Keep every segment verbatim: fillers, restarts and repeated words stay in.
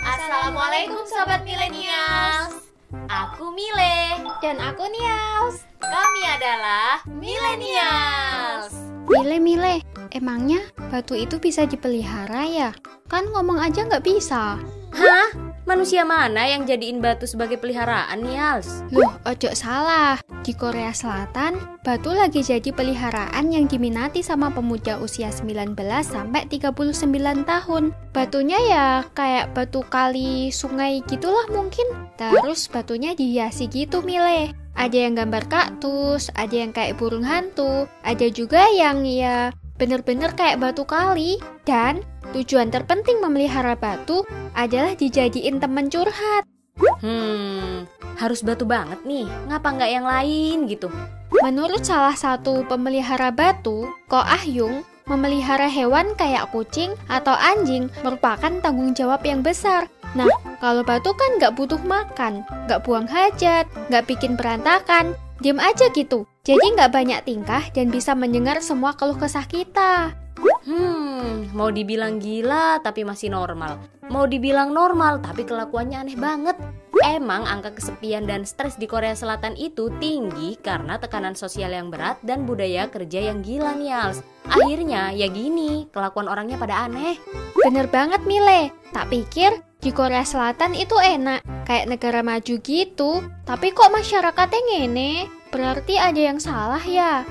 Assalamualaikum Sobat Milenials. Aku Mile. Dan aku Nials. Kami adalah Milenials. Mile, Mile, emangnya batu itu bisa dipelihara ya? Kan ngomong aja nggak bisa. Hah? Manusia mana yang jadiin batu sebagai peliharaan, Nials? Loh, ojo salah. Di Korea Selatan, batu lagi jadi peliharaan yang diminati sama pemuda usia sembilan belas sampai tiga puluh sembilan tahun. Batunya ya kayak batu kali sungai gitulah mungkin. Terus batunya dihiasi gitu, Mile. Ada yang gambar kaktus, ada yang kayak burung hantu, ada juga yang ya bener-bener kayak batu kali. Dan tujuan terpenting memelihara batu adalah dijadiin teman curhat. Hmm, harus batu banget nih, ngapa nggak yang lain gitu? Menurut salah satu pemelihara batu, Ko Ah Yung, memelihara hewan kayak kucing atau anjing merupakan tanggung jawab yang besar. Nah, kalau batu kan nggak butuh makan, nggak buang hajat, nggak bikin berantakan, diam aja gitu. Jadi nggak banyak tingkah dan bisa mendengar semua keluh kesah kita. Hmm, mau dibilang gila tapi masih normal. Mau dibilang normal tapi kelakuannya aneh banget. Emang angka kesepian dan stres di Korea Selatan itu tinggi karena tekanan sosial yang berat dan budaya kerja yang gila, Nials. Akhirnya ya gini, kelakuan orangnya pada aneh. Bener banget, Mile. Tak pikir di Korea Selatan itu enak, kayak negara maju gitu. Tapi kok masyarakatnya ngene? Berarti ada yang salah ya?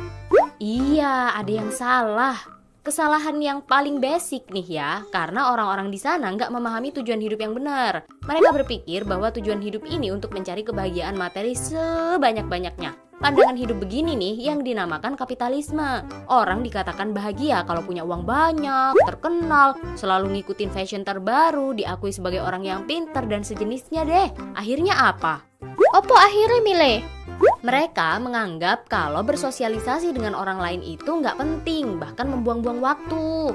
Iya, ada yang salah. Kesalahan yang paling basic nih ya, karena orang-orang di sana nggak memahami tujuan hidup yang benar. Mereka berpikir bahwa tujuan hidup ini untuk mencari kebahagiaan materi sebanyak-banyaknya. Pandangan hidup begini nih yang dinamakan kapitalisme. Orang dikatakan bahagia kalau punya uang banyak, terkenal, selalu ngikutin fashion terbaru, diakui sebagai orang yang pintar dan sejenisnya deh. Akhirnya apa? Opo akhirnya, Mile? Mereka menganggap kalau bersosialisasi dengan orang lain itu nggak penting, bahkan membuang-buang waktu.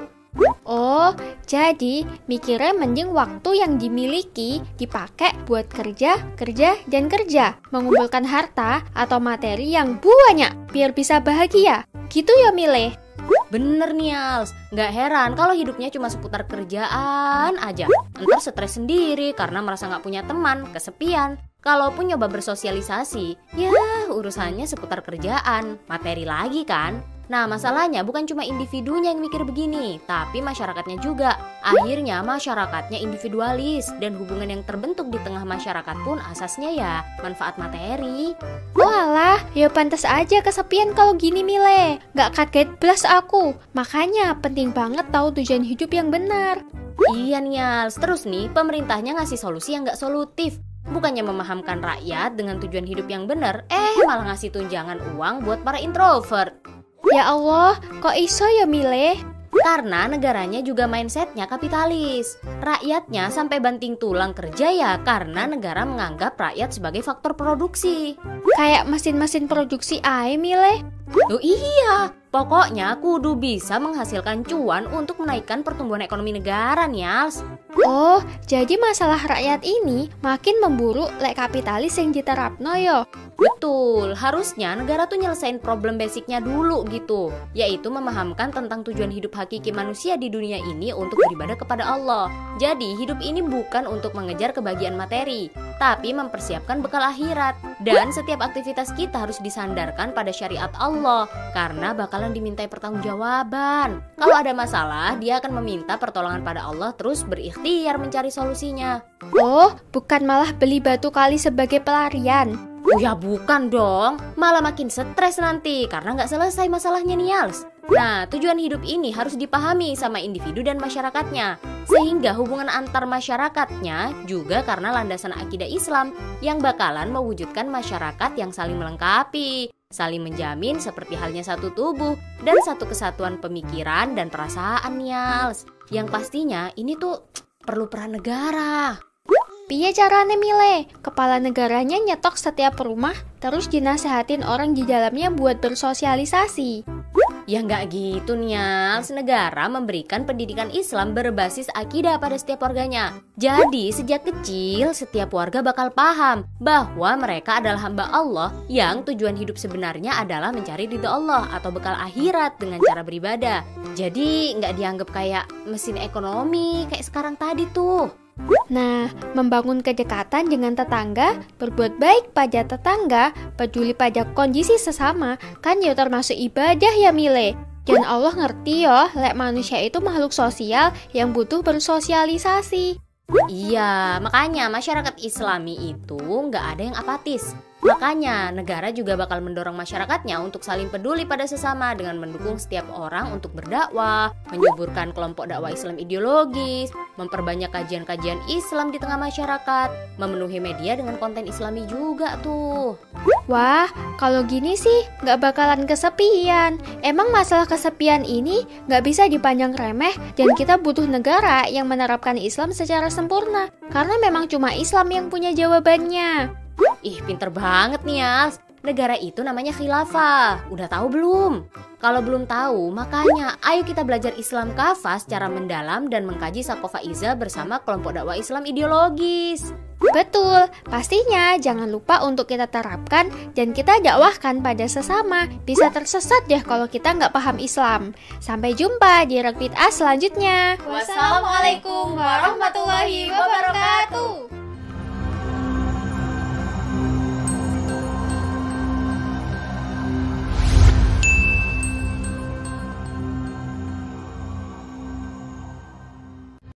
Oh, jadi mikirnya mending waktu yang dimiliki dipakai buat kerja, kerja, dan kerja. Mengumpulkan harta atau materi yang banyak biar bisa bahagia. Gitu ya, Mile? Bener, Nials, nggak heran kalau hidupnya cuma seputar kerjaan aja. Ntar stres sendiri karena merasa nggak punya teman, kesepian. Kalaupun nyoba bersosialisasi, ya urusannya seputar kerjaan, materi lagi kan. Nah, masalahnya bukan cuma individunya yang mikir begini, tapi masyarakatnya juga. Akhirnya masyarakatnya individualis dan hubungan yang terbentuk di tengah masyarakat pun asasnya ya manfaat materi. Walah, ya pantas aja kesepian kalau gini, Mile. Gak kaget blas aku. Makanya penting banget tahu tujuan hidup yang benar. Iya, Nials. Terus nih, pemerintahnya ngasih solusi yang gak solutif. Bukannya memahamkan rakyat dengan tujuan hidup yang benar, eh malah ngasih tunjangan uang buat para introvert. Ya Allah, kok iso ya, Mile? Karena negaranya juga mindsetnya kapitalis. Rakyatnya sampai banting tulang kerja ya karena negara menganggap rakyat sebagai faktor produksi. Kayak mesin-mesin produksi ae, Mile. Loh iya, pokoknya kudu bisa menghasilkan cuan untuk menaikkan pertumbuhan ekonomi negara, Nials. Oh, jadi masalah rakyat ini makin memburuk lek kapitalis yang diterapno yo. Betul, harusnya negara tuh nyelesain problem basicnya dulu gitu, yaitu memahamkan tentang tujuan hidup hakiki manusia di dunia ini untuk beribadah kepada Allah. Jadi hidup ini bukan untuk mengejar kebahagiaan materi, tapi mempersiapkan bekal akhirat. Dan setiap aktivitas kita harus disandarkan pada syariat Allah, karena bakalan dimintai pertanggungjawaban. Kalau ada masalah, dia akan meminta pertolongan pada Allah terus berikhtiar mencari solusinya. Oh, bukan malah beli batu kali sebagai pelarian. Oh ya bukan dong, malah makin stres nanti karena nggak selesai masalahnya, Nials. Nah, tujuan hidup ini harus dipahami sama individu dan masyarakatnya, sehingga hubungan antar masyarakatnya juga karena landasan akidah Islam yang bakalan mewujudkan masyarakat yang saling melengkapi, saling menjamin seperti halnya satu tubuh dan satu kesatuan pemikiran dan perasaan, Nials. Yang pastinya ini tuh perlu peran negara. Piye carane, Mile? Kepala negaranya nyetok setiap rumah, terus dinasehatin orang di dalamnya buat bersosialisasi. Ya nggak gitu, Nials. Negara memberikan pendidikan Islam berbasis akidah pada setiap warganya. Jadi sejak kecil setiap warga bakal paham bahwa mereka adalah hamba Allah yang tujuan hidup sebenarnya adalah mencari ridho Allah atau bekal akhirat dengan cara beribadah. Jadi nggak dianggap kayak mesin ekonomi kayak sekarang tadi tuh. Nah, membangun kedekatan dengan tetangga, berbuat baik pada tetangga, peduli pada kondisi sesama, kan ya termasuk ibadah ya Mile. Dan Allah ngerti yo, lek manusia itu makhluk sosial yang butuh bersosialisasi. Iya, makanya masyarakat Islami itu nggak ada yang apatis. Makanya negara juga bakal mendorong masyarakatnya untuk saling peduli pada sesama dengan mendukung setiap orang untuk berdakwah, menyuburkan kelompok dakwah Islam ideologis, memperbanyak kajian-kajian Islam di tengah masyarakat, memenuhi media dengan konten Islami juga tuh. Wah, kalau gini sih nggak bakalan kesepian. Emang masalah kesepian ini nggak bisa dipandang remeh dan kita butuh negara yang menerapkan Islam secara sempurna. Karena memang cuma Islam yang punya jawabannya. Ih, pinter banget nih Yals. Negara itu namanya khilafah. Udah tahu belum? Kalau belum tahu, makanya ayo kita belajar Islam kafah secara mendalam dan mengkaji Sakofa Iza bersama kelompok dakwah Islam ideologis. Betul, pastinya jangan lupa untuk kita terapkan dan kita dakwahkan pada sesama. Bisa tersesat deh kalau kita nggak paham Islam. Sampai jumpa di Rakbit A selanjutnya. Wassalamualaikum